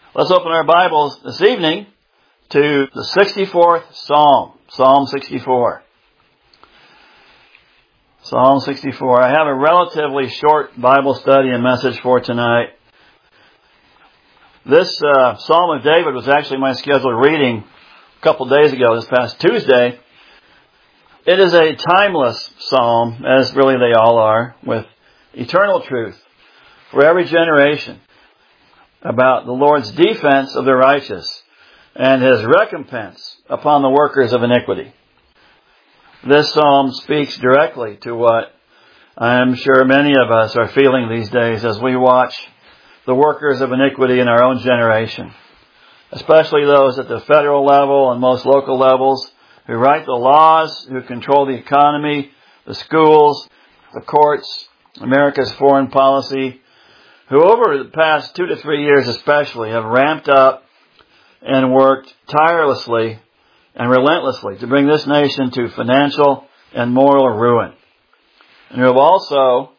Let's open our Bibles this evening to the 64th Psalm, Psalm 64. Psalm 64. I have a relatively short Bible study and message for tonight. This Psalm of David was actually my scheduled reading a couple days ago, this past Tuesday. It is a timeless psalm, as really they all are, with eternal truth for every generation about the Lord's defense of the righteous and His recompense upon the workers of iniquity. This psalm speaks directly to what I'm sure many of us are feeling these days as we watch the workers of iniquity in our own generation, especially those at the federal level and most local levels who write the laws, who control the economy, the schools, the courts, America's foreign policy, who over the past 2 to 3 years especially have ramped up and worked tirelessly and relentlessly to bring this nation to financial and moral ruin. And who have also,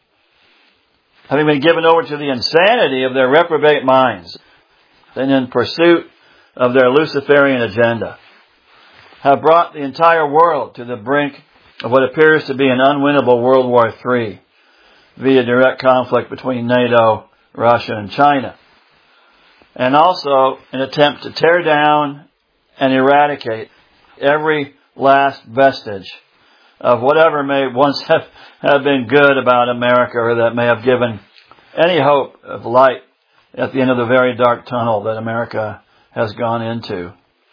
having been given over to the insanity of their reprobate minds and in pursuit of their Luciferian agenda, have brought the entire world to the brink of what appears to be an unwinnable World War III via direct conflict between NATO, Russia, and China. And also an attempt to tear down and eradicate every last vestige of whatever may once have been good about America, or that may have given any hope of light at the end of the very dark tunnel that America has gone into.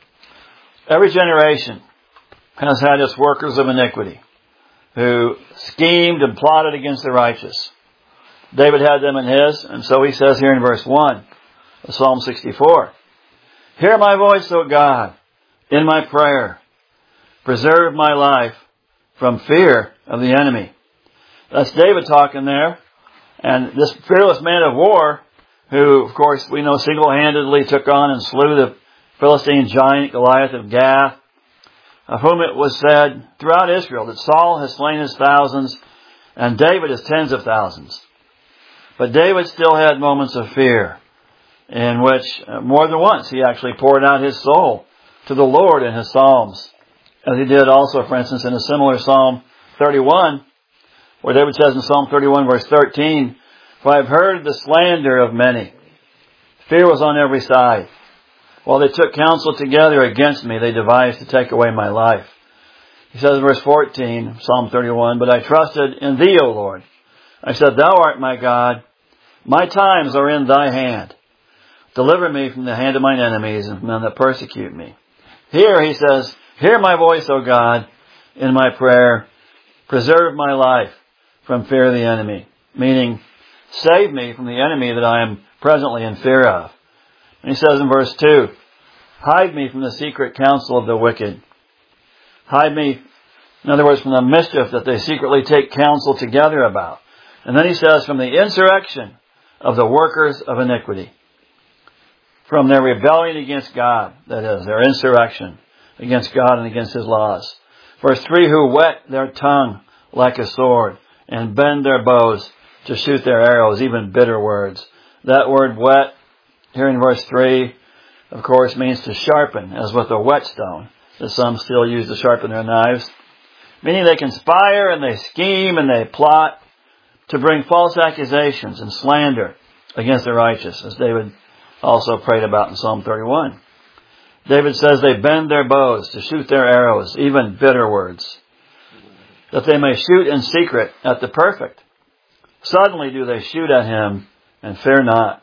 Every generation has had its workers of iniquity who schemed and plotted against the righteous. David had them in his, and so he says here in verse 1 of Psalm 64, "Hear my voice, O God, in my prayer. Preserve my life from fear of the enemy." That's David talking there. And this fearless man of war, who, of course, we know single-handedly took on and slew the Philistine giant Goliath of Gath, of whom it was said throughout Israel that Saul has slain his thousands and David his tens of thousands. But David still had moments of fear in which more than once he actually poured out his soul to the Lord in his Psalms, as he did also, for instance, in a similar Psalm 31, where David says in Psalm 31 verse 13, "For I have heard the slander of many. Fear was on every side. While they took counsel together against me, they devised to take away my life." He says in verse 14, Psalm 31, "But I trusted in thee, O Lord. I said, thou art my God. My times are in thy hand. Deliver me from the hand of mine enemies and from them that persecute me." Here he says, "Hear my voice, O God, in my prayer. Preserve my life from fear of the enemy." Meaning, save me from the enemy that I am presently in fear of. And he says in verse 2, "Hide me from the secret counsel of the wicked." Hide me, in other words, from the mischief that they secretly take counsel together about. And then he says, from the insurrection of the workers of iniquity. From their rebellion against God, that is, their insurrection against God and against His laws. Verse 3, "Who whet their tongue like a sword and bend their bows to shoot their arrows, even bitter words." That word whet, here in verse 3, of course, means to sharpen, as with a whetstone, that some still use to sharpen their knives. Meaning they conspire and they scheme and they plot to bring false accusations and slander against the righteous, as David also prayed about in Psalm 31. David says they bend their bows to shoot their arrows, even bitter words, that they may shoot in secret at the perfect. Suddenly do they shoot at him and fear not.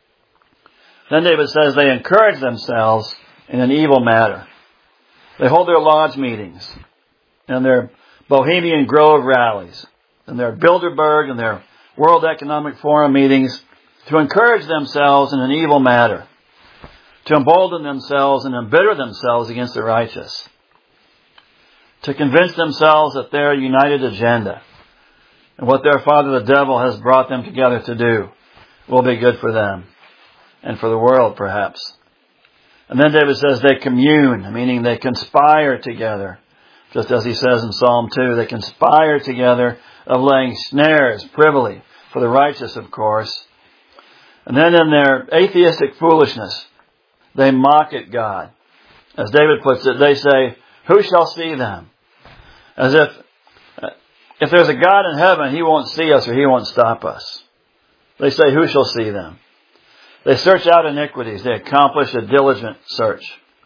Then David says they encourage themselves in an evil matter. They hold their lodge meetings and their Bohemian Grove rallies and their Bilderberg and their World Economic Forum meetings to encourage themselves in an evil matter, to embolden themselves and embitter themselves against the righteous, to convince themselves that their united agenda and what their father the devil has brought them together to do will be good for them and for the world perhaps. And then David says they commune, meaning they conspire together. Just as he says in Psalm 2, they conspire together of laying snares privily for the righteous, of course. And then in their atheistic foolishness, They mock at God. As David puts it, they say, who shall see them? As if there's a God in heaven, He won't see us or He won't stop us. They say, who shall see them? They search out iniquities. They accomplish a diligent search.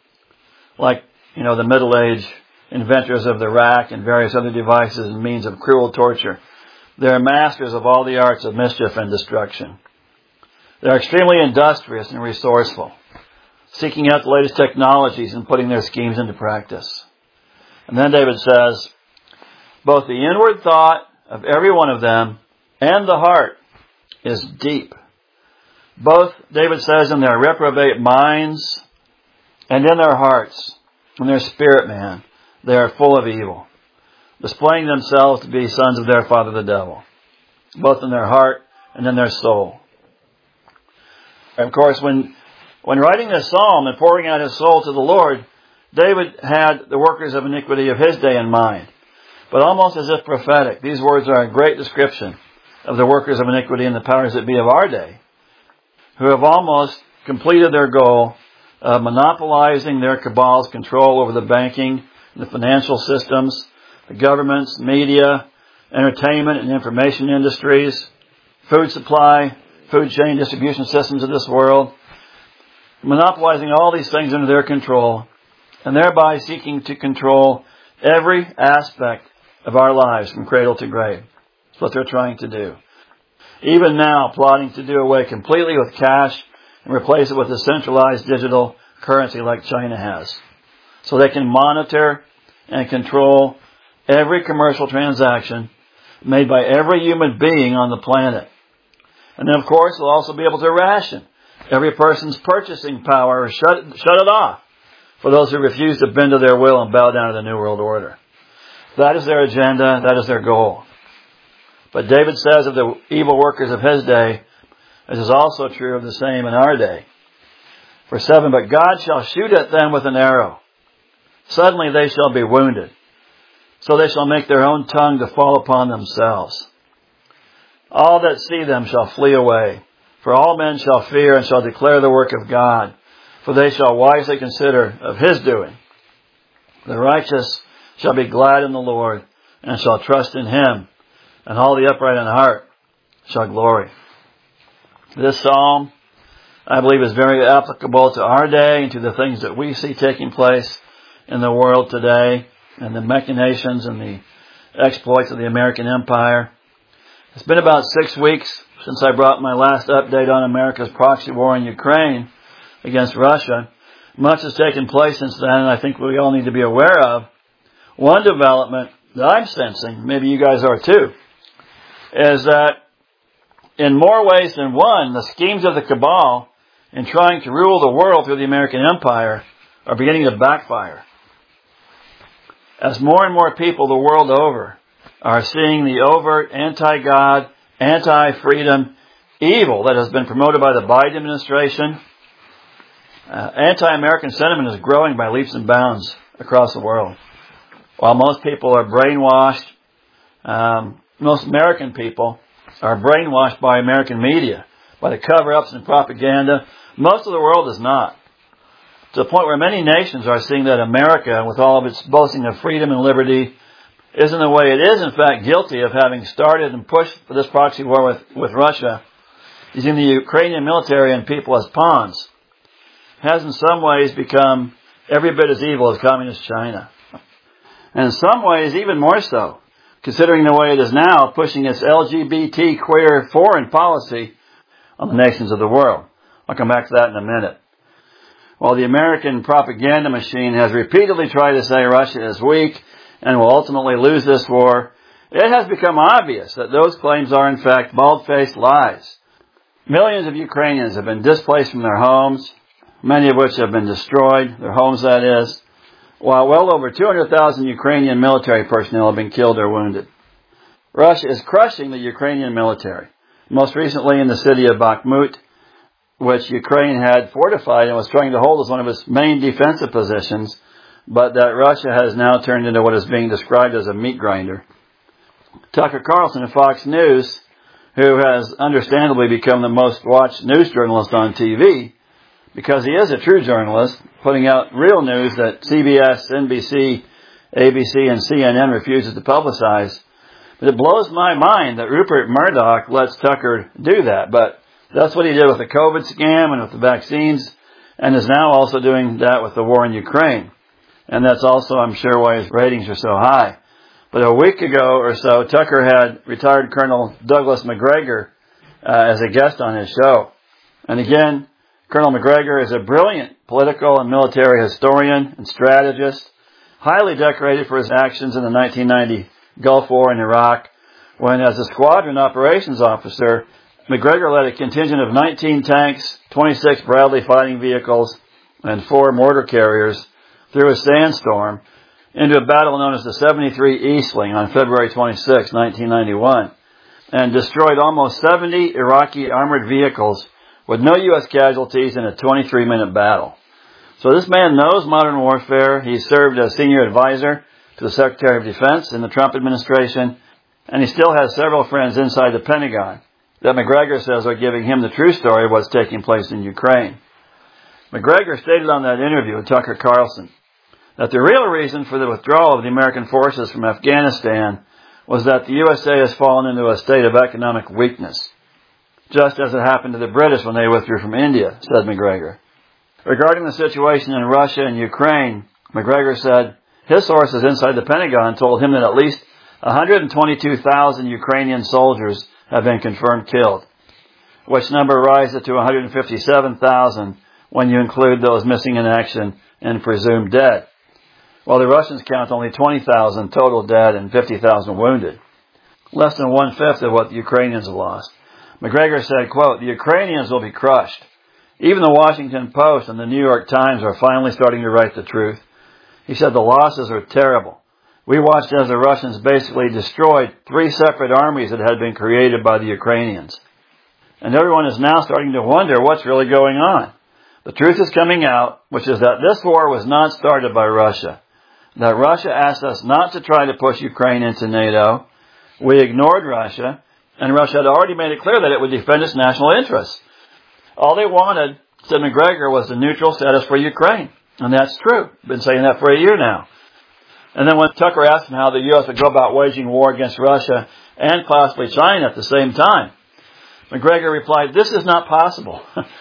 Like, the Middle Age inventors of the rack and various other devices and means of cruel torture. They're masters of all the arts of mischief and destruction. They're extremely industrious and resourceful, seeking out the latest technologies and putting their schemes into practice. And then David says, both the inward thought of every one of them and the heart is deep. Both, David says, in their reprobate minds and in their hearts, in their spirit man, they are full of evil, displaying themselves to be sons of their father the devil, both in their heart and in their soul. And of course, when writing this psalm and pouring out his soul to the Lord, David had the workers of iniquity of his day in mind. But almost as if prophetic, these words are a great description of the workers of iniquity and the powers that be of our day, who have almost completed their goal of monopolizing their cabal's control over the banking, the financial systems, the governments, media, entertainment and information industries, food supply, food chain distribution systems of this world, monopolizing all these things under their control, and thereby seeking to control every aspect of our lives from cradle to grave. That's what they're trying to do. Even now, plotting to do away completely with cash and replace it with a centralized digital currency like China has. So they can monitor and control every commercial transaction made by every human being on the planet. And then, of course, they'll also be able to ration every person's purchasing power or shut it off for those who refuse to bend to their will and bow down to the New World Order. That is their agenda. That is their goal. But David says of the evil workers of his day, this is also true of the same in our day. Verse 7, but God shall shoot at them with an arrow. Suddenly they shall be wounded. So they shall make their own tongue to fall upon themselves. All that see them shall flee away. For all men shall fear and shall declare the work of God. For they shall wisely consider of His doing. The righteous shall be glad in the Lord and shall trust in Him. And all the upright in heart shall glory. This psalm, I believe, is very applicable to our day and to the things that we see taking place in the world today and the machinations and the exploits of the American empire. It's been about 6 weeks since I brought my last update on America's proxy war in Ukraine against Russia. Much has taken place since then, and I think we all need to be aware of. One development that I'm sensing, maybe you guys are too, is that in more ways than one, the schemes of the cabal in trying to rule the world through the American empire are beginning to backfire. As more and more people the world over are seeing the overt anti-God, anti-freedom evil that has been promoted by the Biden administration, anti-American sentiment is growing by leaps and bounds across the world. While most people are brainwashed, most American people are brainwashed by American media, by the cover-ups and propaganda. Most of the world is not. To the point where many nations are seeing that America, with all of its boasting of freedom and liberty, is in the way it is, in fact, guilty of having started and pushed for this proxy war with Russia, using the Ukrainian military and people as pawns, has in some ways become every bit as evil as communist China. And in some ways, even more so, considering the way it is now pushing its LGBT queer foreign policy on the nations of the world. I'll come back to that in a minute. While the American propaganda machine has repeatedly tried to say Russia is weak and will ultimately lose this war, it has become obvious that those claims are in fact bald-faced lies. Millions of Ukrainians have been displaced from their homes, many of which have been destroyed, their homes that is, while well over 200,000 Ukrainian military personnel have been killed or wounded. Russia is crushing the Ukrainian military, most recently in the city of Bakhmut, which Ukraine had fortified and was trying to hold as one of its main defensive positions, but that Russia has now turned into what is being described as a meat grinder. Tucker Carlson of Fox News, who has understandably become the most watched news journalist on TV, because he is a true journalist, putting out real news that CBS, NBC, ABC, and CNN refuses to publicize. But it blows my mind that Rupert Murdoch lets Tucker do that. But that's what he did with the COVID scam and with the vaccines, and is now also doing that with the war in Ukraine. And that's also, I'm sure, why his ratings are so high. But a week ago or so, Tucker had retired Colonel Douglas Macgregor as a guest on his show. And again, Colonel Macgregor is a brilliant political and military historian and strategist, highly decorated for his actions in the 1990 Gulf War in Iraq, when as a squadron operations officer, Macgregor led a contingent of 19 tanks, 26 Bradley fighting vehicles, and 4 mortar carriers through a sandstorm into a battle known as the 73 Eastling on February 26, 1991, and destroyed almost 70 Iraqi armored vehicles with no U.S. casualties in a 23-minute battle. So this man knows modern warfare. He served as senior advisor to the Secretary of Defense in the Trump administration, and he still has several friends inside the Pentagon that Macgregor says are giving him the true story of what's taking place in Ukraine. Macgregor stated on that interview with Tucker Carlson that the real reason for the withdrawal of the American forces from Afghanistan was that the USA has fallen into a state of economic weakness, just as it happened to the British when they withdrew from India, said Macgregor. Regarding the situation in Russia and Ukraine, Macgregor said his sources inside the Pentagon told him that at least 122,000 Ukrainian soldiers have been confirmed killed, which number rises to 157,000 when you include those missing in action and presumed dead, while the Russians count only 20,000 total dead and 50,000 wounded, less than one-fifth of what the Ukrainians have lost. Macgregor said, quote, "The Ukrainians will be crushed. Even the Washington Post and the New York Times are finally starting to write the truth." He said the losses are terrible. "We watched as the Russians basically destroyed 3 separate armies that had been created by the Ukrainians. And everyone is now starting to wonder what's really going on. The truth is coming out, which is that this war was not started by Russia. That Russia asked us not to try to push Ukraine into NATO. We ignored Russia, and Russia had already made it clear that it would defend its national interests. All they wanted," said Macgregor, "was the neutral status for Ukraine." And that's true. Been saying that for a year now. And then when Tucker asked him how the U.S. would go about waging war against Russia and possibly China at the same time, Macgregor replied, "This is not possible.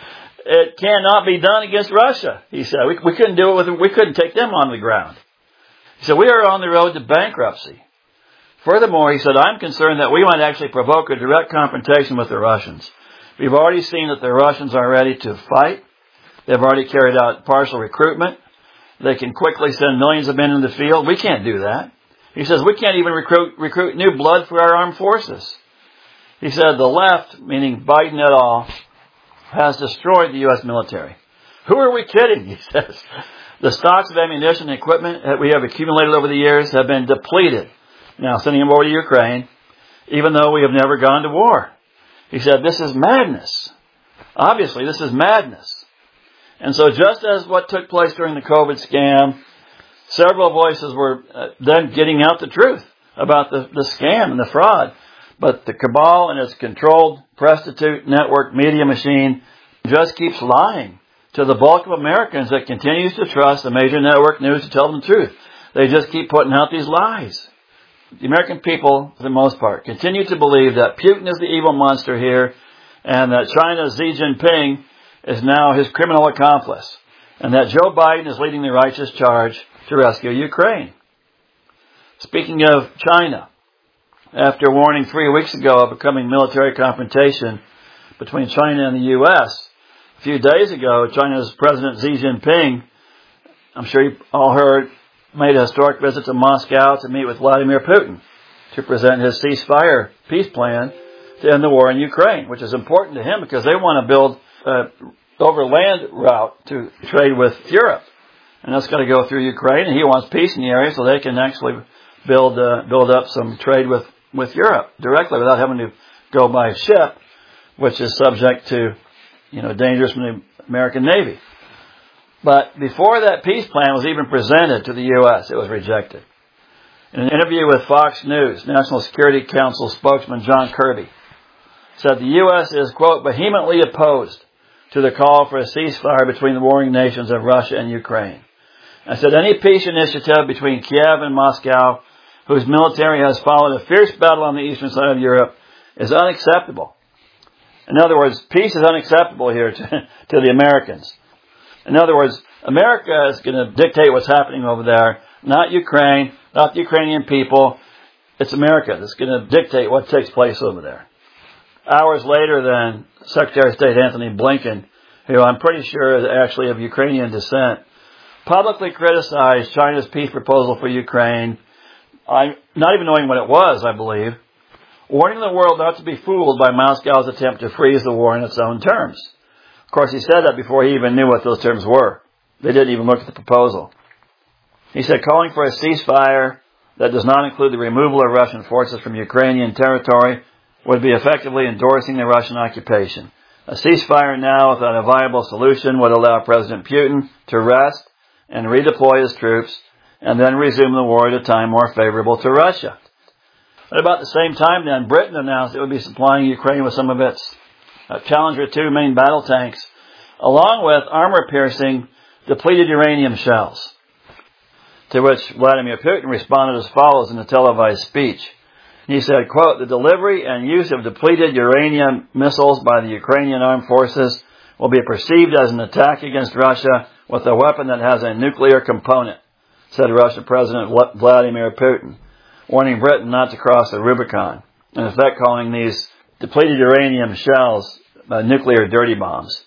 It cannot be done against Russia," he said. We couldn't do it we couldn't take them on the ground. He said, "We are on the road to bankruptcy. Furthermore," he said, "I'm concerned that we might actually provoke a direct confrontation with the Russians. We've already seen that the Russians are ready to fight. They've already carried out partial recruitment. They can quickly send millions of men in the field. We can't do that." He says, "We can't even recruit new blood for our armed forces." He said, "The left," meaning Biden et al., "has destroyed the U.S. military." Who are we kidding? He says. "The stocks of ammunition and equipment that we have accumulated over the years have been depleted. Now sending them over to Ukraine, even though we have never gone to war." He said, "This is madness. Obviously, this is madness." And so just as what took place during the COVID scam, several voices were then getting out the truth about the scam and the fraud. But the cabal and its controlled prostitute network media machine just keeps lying to the bulk of Americans that continues to trust the major network news to tell them the truth. They just keep putting out these lies. The American people, for the most part, continue to believe that Putin is the evil monster here and that China's Xi Jinping is now his criminal accomplice, and that Joe Biden is leading the righteous charge to rescue Ukraine. Speaking of China, after warning 3 weeks ago of a coming military confrontation between China and the U.S., a few days ago, China's President Xi Jinping, I'm sure you all heard, made a historic visit to Moscow to meet with Vladimir Putin to present his ceasefire peace plan to end the war in Ukraine, which is important to him because they want to build overland route to trade with Europe, and that's got to go through Ukraine. And he wants peace in the area so they can actually build up some trade with Europe directly without having to go by ship, which is subject to dangers from the American Navy. But before that peace plan was even presented to the U.S., it was rejected. In an interview with Fox News, National Security Council spokesman John Kirby said the U.S. is, quote, "vehemently opposed to the call for a ceasefire between the warring nations of Russia and Ukraine. I said any peace initiative between Kiev and Moscow, whose military has followed a fierce battle on the eastern side of Europe, is unacceptable. In other words, peace is unacceptable here to the Americans. In other words, America is going to dictate what's happening over there, not Ukraine, not the Ukrainian people. It's America that's going to dictate what takes place over there. Hours later, then, Secretary of State Anthony Blinken, who I'm pretty sure is actually of Ukrainian descent, publicly criticized China's peace proposal for Ukraine, not even knowing what it was, I believe, warning the world not to be fooled by Moscow's attempt to freeze the war in its own terms. Of course, he said that before he even knew what those terms were. They didn't even look at the proposal. He said calling for a ceasefire that does not include the removal of Russian forces from Ukrainian territory would be effectively endorsing the Russian occupation. A ceasefire now without a viable solution would allow President Putin to rest and redeploy his troops and then resume the war at a time more favorable to Russia. At about the same time then, Britain announced it would be supplying Ukraine with some of its Challenger 2 main battle tanks, along with armor-piercing depleted uranium shells. To which Vladimir Putin responded as follows in a televised speech. He said, quote, "The delivery and use of depleted uranium missiles by the Ukrainian armed forces will be perceived as an attack against Russia with a weapon that has a nuclear component," said Russian President Vladimir Putin, warning Britain not to cross the Rubicon, in effect calling these depleted uranium shells nuclear dirty bombs.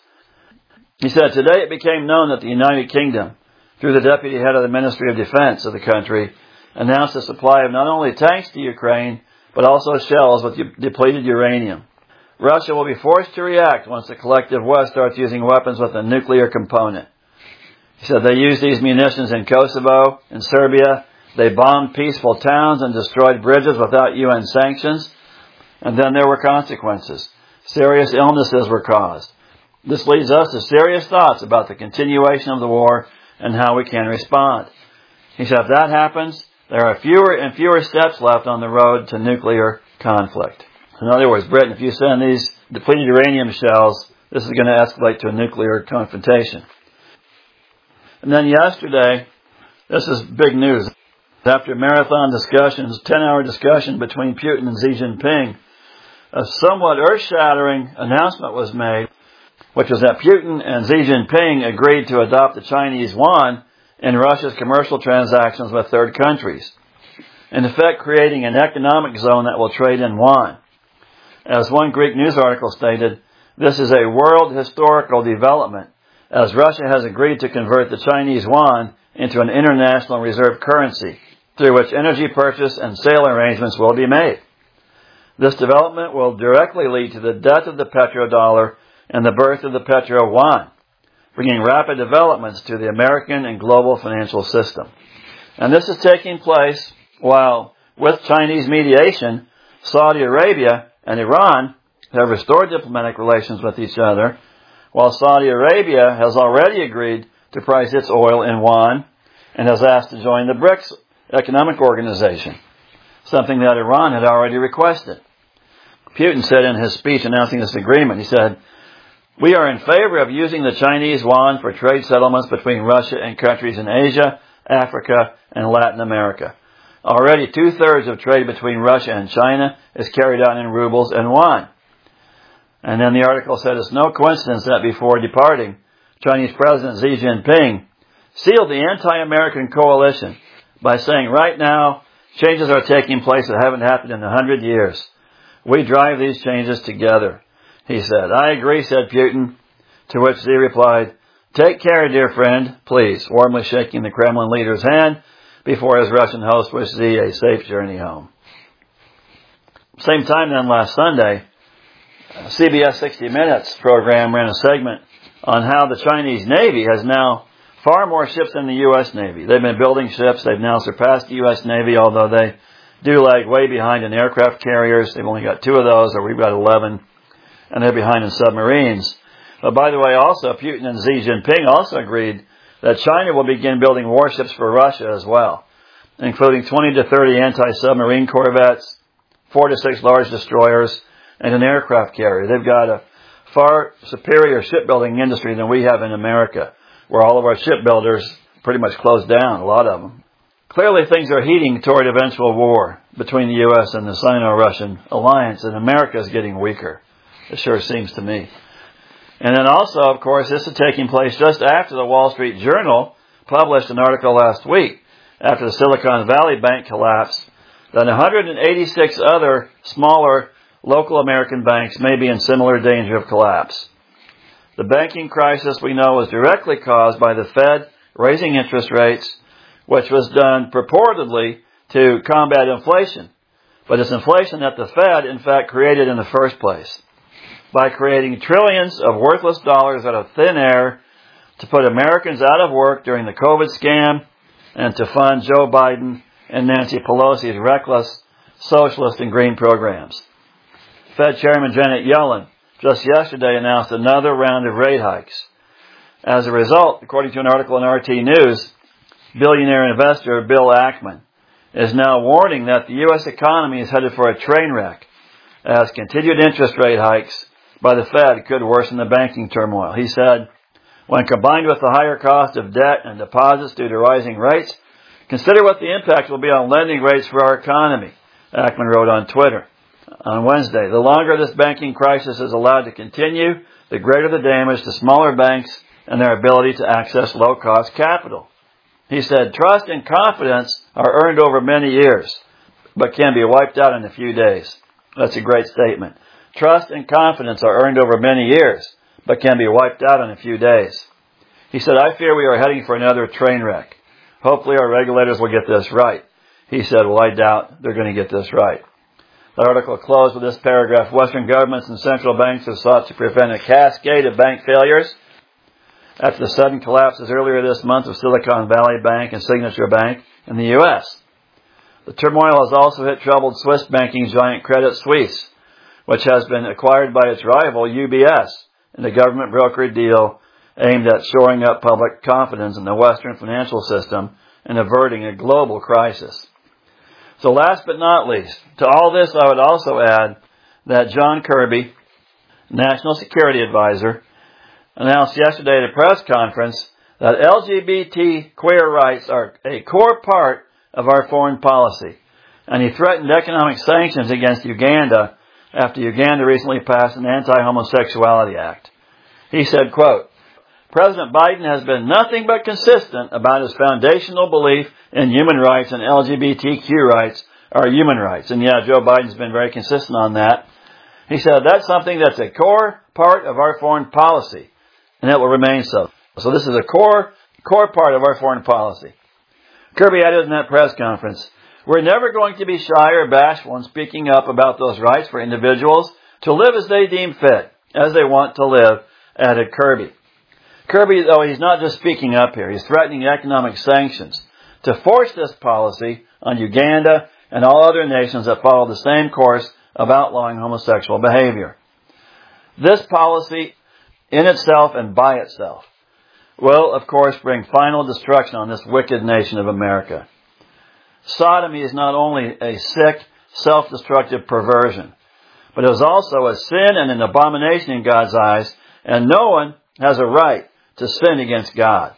He said, "Today it became known that the United Kingdom, through the deputy head of the Ministry of Defense of the country, announced a supply of not only tanks to Ukraine, but also shells with depleted uranium. Russia will be forced to react once the collective West starts using weapons with a nuclear component." He said they used these munitions in Kosovo, in Serbia. They bombed peaceful towns and destroyed bridges without UN sanctions. And then there were consequences. Serious illnesses were caused. This leads us to serious thoughts about the continuation of the war and how we can respond. He said if that happens, there are fewer and fewer steps left on the road to nuclear conflict. In other words, Britain, if you send these depleted uranium shells, this is going to escalate to a nuclear confrontation. And then yesterday, this is big news. After marathon discussions, 10-hour discussion between Putin and Xi Jinping, a somewhat earth-shattering announcement was made, which was that Putin and Xi Jinping agreed to adopt the Chinese yuan in Russia's commercial transactions with third countries, in effect creating an economic zone that will trade in yuan. As one Greek news article stated, this is a world historical development, as Russia has agreed to convert the Chinese yuan into an international reserve currency, through which energy purchase and sale arrangements will be made. This development will directly lead to the death of the petrodollar and the birth of the petro-yuan, bringing rapid developments to the American and global financial system. And this is taking place while, with Chinese mediation, Saudi Arabia and Iran have restored diplomatic relations with each other, while Saudi Arabia has already agreed to price its oil in yuan and has asked to join the BRICS economic organization, something that Iran had already requested. Putin said in his speech announcing this agreement, he said, "We are in favor of using the Chinese yuan for trade settlements between Russia and countries in Asia, Africa, and Latin America. Already 2/3 of trade between Russia and China is carried out in rubles and yuan." And then the article said it's no coincidence that before departing, Chinese President Xi Jinping sealed the anti-American coalition by saying, "Right now, changes are taking place that haven't happened in 100 years. We drive these changes together," he said. "I agree," said Putin, to which Xi replied, "Take care, dear friend, please," warmly shaking the Kremlin leader's hand before his Russian host wished Xi a safe journey home. Same time then last Sunday, CBS 60 Minutes program ran a segment on how the Chinese Navy has now far more ships than the U.S. Navy. They've been building ships. They've now surpassed the U.S. Navy, although they do lag way behind in aircraft carriers. They've only got 2 of those, or we've got 11, and they're behind in submarines. But by the way, also, Putin and Xi Jinping also agreed that China will begin building warships for Russia as well, including 20 to 30 anti-submarine corvettes, 4 to 6 large destroyers, and an aircraft carrier. They've got a far superior shipbuilding industry than we have in America, where all of our shipbuilders pretty much closed down, a lot of them. Clearly things are heading toward eventual war between the U.S. and the Sino-Russian alliance, and America is getting weaker. It sure seems to me. And then also, of course, this is taking place just after the Wall Street Journal published an article last week, after the Silicon Valley Bank collapse, that 186 other smaller local American banks may be in similar danger of collapse. The banking crisis, we know, was directly caused by the Fed raising interest rates, which was done purportedly to combat inflation. But it's inflation that the Fed, in fact, created in the first place, by creating trillions of worthless dollars out of thin air to put Americans out of work during the COVID scam and to fund Joe Biden and Nancy Pelosi's reckless socialist and green programs. Fed Chairman Janet Yellen just yesterday announced another round of rate hikes. As a result, according to an article in RT News, billionaire investor Bill Ackman is now warning that the U.S. economy is headed for a train wreck, as continued interest rate hikes by the Fed could worsen the banking turmoil. He said, when combined with the higher cost of debt and deposits due to rising rates, consider what the impact will be on lending rates for our economy, Ackman wrote on Twitter on Wednesday. The longer this banking crisis is allowed to continue, the greater the damage to smaller banks and their ability to access low-cost capital. He said, trust and confidence are earned over many years, but can be wiped out in a few days. That's a great statement. Trust and confidence are earned over many years, but can be wiped out in a few days. He said, I fear we are heading for another train wreck. Hopefully our regulators will get this right. He said, well, I doubt they're going to get this right. The article closed with this paragraph. Western governments and central banks have sought to prevent a cascade of bank failures after the sudden collapses earlier this month of Silicon Valley Bank and Signature Bank in the U.S. The turmoil has also hit troubled Swiss banking giant Credit Suisse, which has been acquired by its rival UBS in a government brokered deal aimed at shoring up public confidence in the Western financial system and averting a global crisis. So last but not least, to all this I would also add that John Kirby, National Security Advisor, announced yesterday at a press conference that LGBT queer rights are a core part of our foreign policy. And he threatened economic sanctions against Uganda after Uganda recently passed an anti-homosexuality act. He said, quote, President Biden has been nothing but consistent about his foundational belief in human rights, and LGBTQ rights are human rights. And yeah, Joe Biden's been very consistent on that. He said that's something that's a core part of our foreign policy, and it will remain so. So this is a core part of our foreign policy. Kirby added in that press conference, we're never going to be shy or bashful in speaking up about those rights for individuals to live as they deem fit, as they want to live, added Kirby. Kirby, though, he's not just speaking up here. He's threatening economic sanctions to force this policy on Uganda and all other nations that follow the same course of outlawing homosexual behavior. This policy, in itself and by itself, will, of course, bring final destruction on this wicked nation of America. Sodomy is not only a sick, self-destructive perversion, but it is also a sin and an abomination in God's eyes, and no one has a right to sin against God.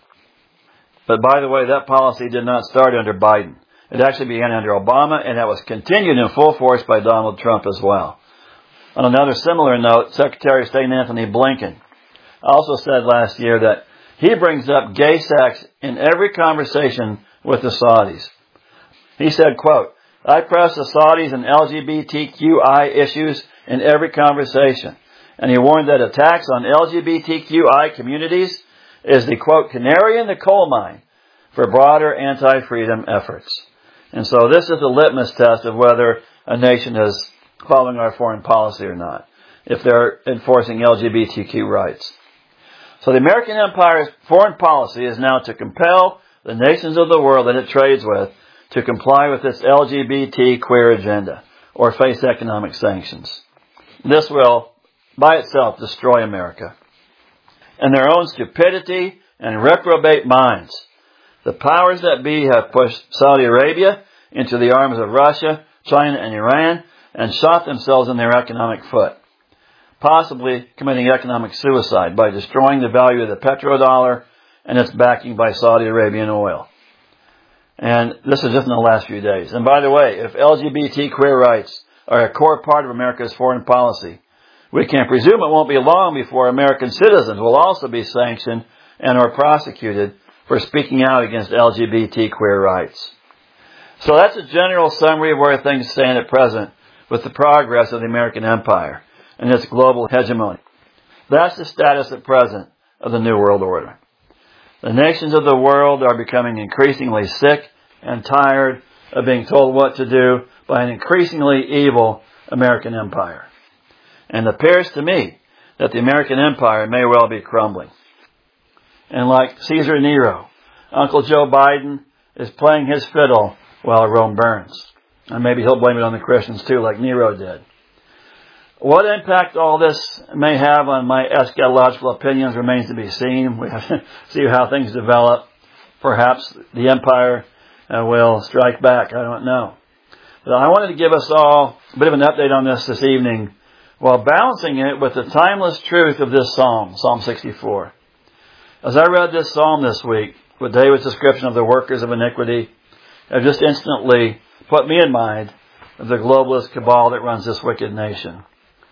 But by the way, that policy did not start under Biden. It actually began under Obama, and that was continued in full force by Donald Trump as well. On another similar note, Secretary of State Anthony Blinken also said last year that he brings up gay sex in every conversation with the Saudis. He said, quote, I press the Saudis and LGBTQI issues in every conversation. And he warned that attacks on LGBTQI communities is the, quote, canary in the coal mine for broader anti-freedom efforts. And so this is the litmus test of whether a nation is following our foreign policy or not, if they're enforcing LGBTQ rights. So the American empire's foreign policy is now to compel the nations of the world that it trades with to comply with its LGBT queer agenda or face economic sanctions. This will, by itself, destroy America. In their own stupidity and reprobate minds, the powers that be have pushed Saudi Arabia into the arms of Russia, China, and Iran and shot themselves in their economic foot. possibly committing economic suicide by destroying the value of the petrodollar and its backing by Saudi Arabian oil. And this is just in the last few days. And by the way, if LGBT queer rights are a core part of America's foreign policy, we can presume it won't be long before American citizens will also be sanctioned and or prosecuted for speaking out against LGBT queer rights. So that's a general summary of where things stand at present with the progress of the American empire and its global hegemony. That's the status at present of the New World Order. The nations of the world are becoming increasingly sick and tired of being told what to do by an increasingly evil American empire. And it appears to me that the American empire may well be crumbling. And like Caesar Nero, Uncle Joe Biden is playing his fiddle while Rome burns. And maybe he'll blame it on the Christians too, like Nero did. What impact all this may have on my eschatological opinions remains to be seen. We have to see how things develop. Perhaps the empire will strike back. I don't know. But I wanted to give us all a bit of an update on this evening while balancing it with the timeless truth of this psalm, Psalm 64. As I read this psalm this week, with David's description of the workers of iniquity, it just instantly put me in mind of the globalist cabal that runs this wicked nation.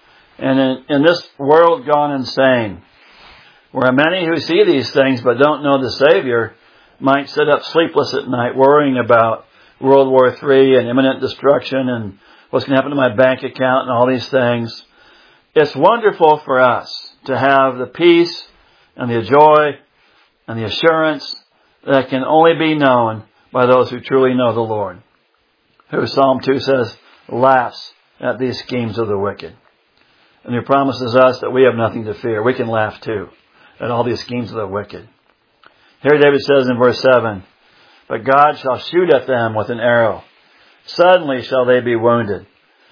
And in this world gone insane, where many who see these things but don't know the Savior might sit up sleepless at night worrying about World War III and imminent destruction and what's going to happen to my bank account and all these things, it's wonderful for us to have the peace and the joy and the assurance that can only be known by those who truly know the Lord, who Psalm 2 says, laughs at these schemes of the wicked. And he promises us that we have nothing to fear. We can laugh too at all these schemes of the wicked. Here David says in verse 7, but God shall shoot at them with an arrow. Suddenly shall they be wounded.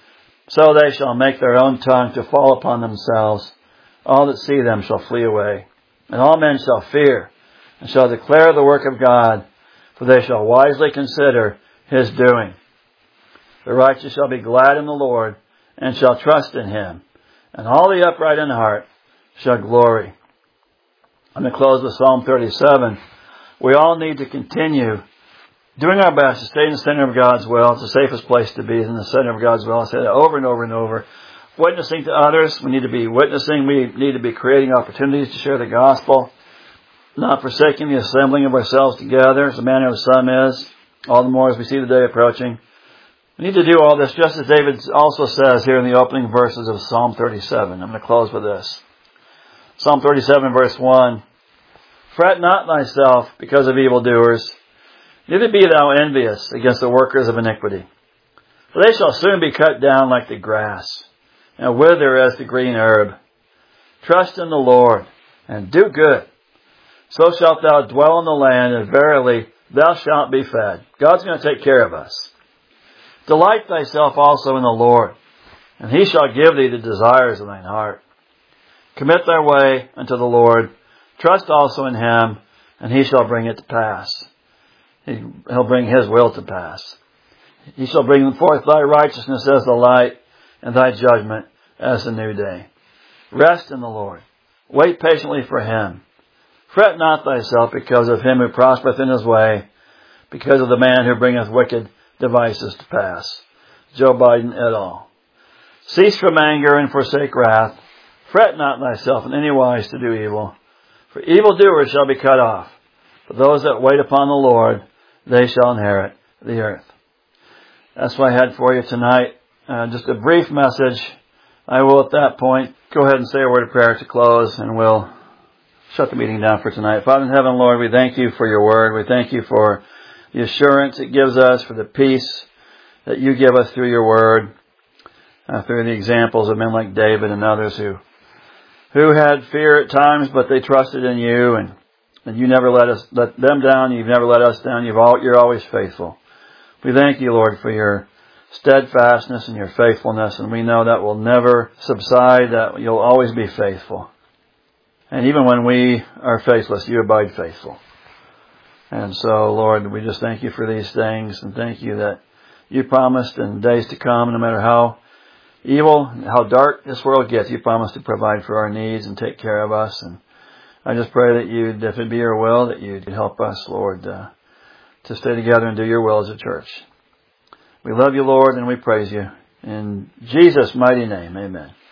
So they shall make their own tongue to fall upon themselves. All that see them shall flee away. And all men shall fear and shall declare the work of God, for they shall wisely consider his doing. The righteous shall be glad in the Lord and shall trust in him. And all the upright in heart shall glory. I'm going to close with Psalm 37. We all need to continue doing our best to stay in the center of God's will. It's the safest place to be, is in the center of God's will. I say that over and over and over. Witnessing to others. We need to be witnessing. We need to be creating opportunities to share the gospel. Not forsaking the assembling of ourselves together, as the manner of some is. All the more as we see the day approaching. We need to do all this just as David also says here in the opening verses of Psalm 37. I'm going to close with this. Psalm 37 verse 1. Fret not thyself because of evildoers, neither be thou envious against the workers of iniquity. For they shall soon be cut down like the grass, and wither as the green herb. Trust in the Lord, and do good. So shalt thou dwell in the land, and verily thou shalt be fed. God's going to take care of us. Delight thyself also in the Lord, and he shall give thee the desires of thine heart. Commit thy way unto the Lord. Trust also in him, and he shall bring it to pass. He'll bring his will to pass. He shall bring forth thy righteousness as the light, and thy judgment as the new day. Rest in the Lord. Wait patiently for him. Fret not thyself because of him who prospereth in his way, because of the man who bringeth wicked devices to pass. Joe Biden et al. Cease from anger and forsake wrath. Fret not thyself in any wise to do evil. For evildoers shall be cut off. But those that wait upon the Lord, they shall inherit the earth. That's what I had for you tonight. Just a brief message. I will at that point go ahead and say a word of prayer to close, and we'll shut the meeting down for tonight. Father in heaven, Lord, we thank you for your word. We thank you for the assurance it gives us, for the peace that you give us through your word, through the examples of men like David and others who had fear at times, but they trusted in you, and you never let them down. You've never let us down. You're always faithful. We thank you, Lord, for your steadfastness and your faithfulness, and we know that will never subside, that you'll always be faithful. And even when we are faithless, you abide faithful. And so, Lord, we just thank you for these things, and thank you that you promised in days to come, no matter how evil, how dark this world gets, you promise to provide for our needs and take care of us. And I just pray that you'd, if it be your will, that you'd help us, Lord, to stay together and do your will as a church. We love you, Lord, and we praise you. In Jesus' mighty name, amen.